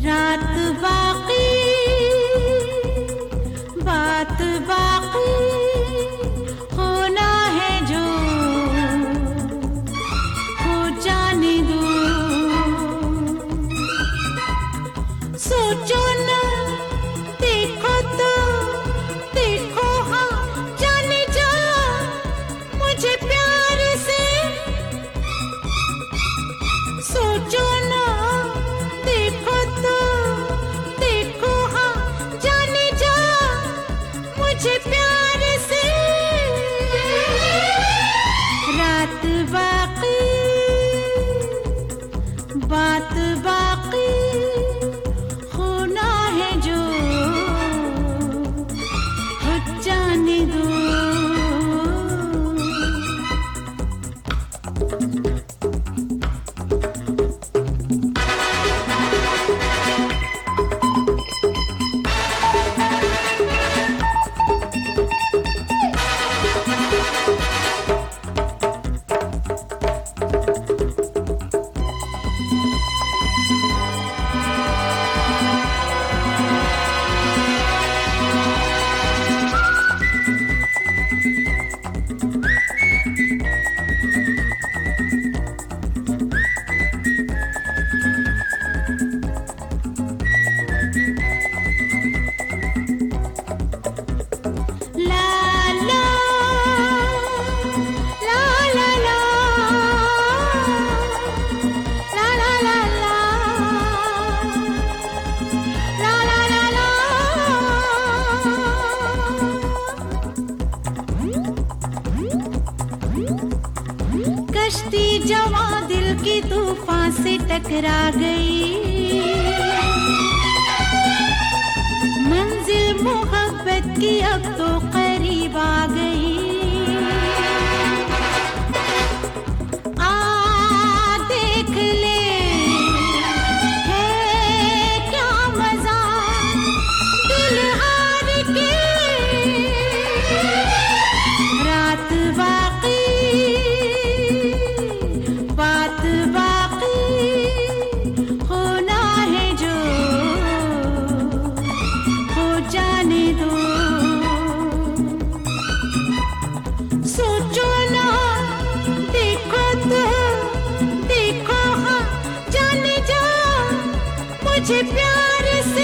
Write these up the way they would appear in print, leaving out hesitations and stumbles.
रात बाकी बात बाकी होना है जो हो जाने दो। सोचो ना देखो तो देखो हाँ जाने जा मुझे प्यार से। सोचो ना देखो तो देखो हाँ जाने जा मुझे प्यार से। रात बाकी बात बाकी होना है जो हो जाने दो। कश्ती जवां दिल की तूफान से टकरा गई। मंजिल मोहब्बत की अब तो करीब आ गई। आ देख ले है क्या मजा दिल हार के। रात बाकी बात बाकी होना है जो हो जाने दो। सोचो ना देखो तो देखो हाँ जाने जा मुझे प्यार से।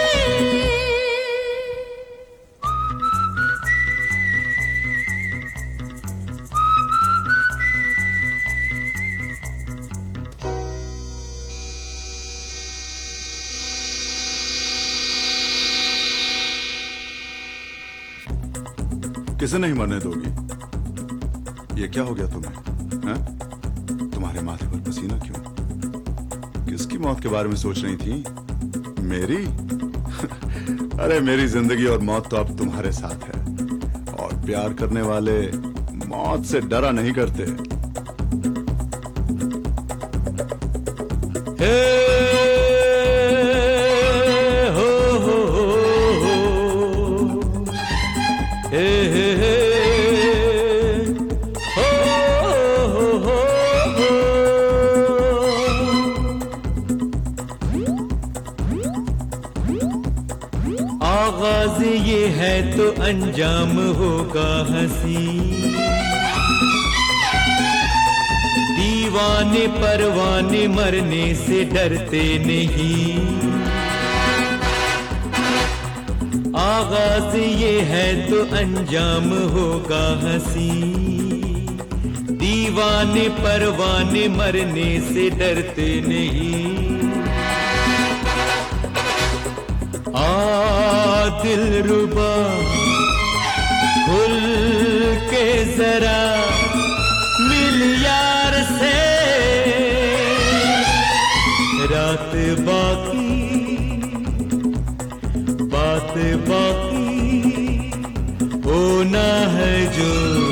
किसे नहीं मरने दोगी? ये क्या हो गया तुम्हें? हैं? तुम्हारे माथे पर पसीना क्यों? किसकी मौत के बारे में सोच रही थी? मेरी? अरे मेरी जिंदगी और मौत तो अब तुम्हारे साथ है। और प्यार करने वाले मौत से डरा नहीं करते। आगाज ये है तो अंजाम होगा हंसी। दीवाने परवाने मरने से डरते नहीं। आगाज ये है तो अंजाम होगा हंसी। दीवाने परवाने मरने से डरते नहीं। दिलरुबा खुल के जरा मिल यार से। रात बाकी बात बाकी होना है जो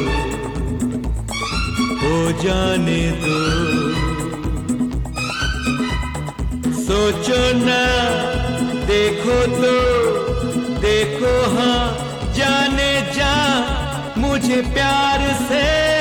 हो जाने दो। सोचो ना देखो तो देखो हाँ जाने जा मुझे प्यार से।